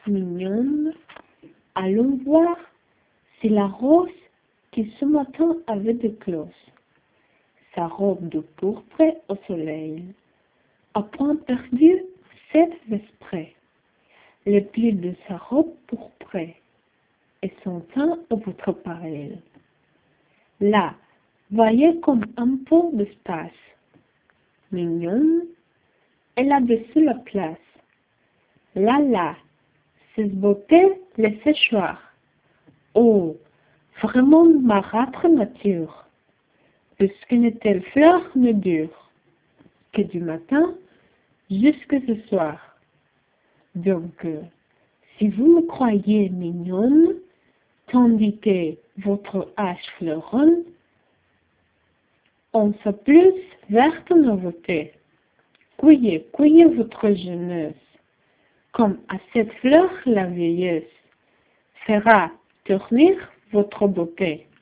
mignonne, allons voir, c'est la rose qui ce matin avait des cloches. Sa robe de pourpre au soleil, à point perdu, cette vesprée, les plis de sa robe pourpre, et son teint au votre pareil. Là, voyez comme un pot d'espace, mignonne, et là-dessus la place. Là, cette beauté, les séchoirs. Oh, vraiment marâtre nature, puisqu'une telle fleur ne dure que du matin jusque ce soir. Donc, si vous me croyez mignonne, tandis que votre hache fleuronne, on se plus verte nouveauté. Cueillez votre jeunesse, comme à cette fleur la vieillesse fera tournir votre beauté.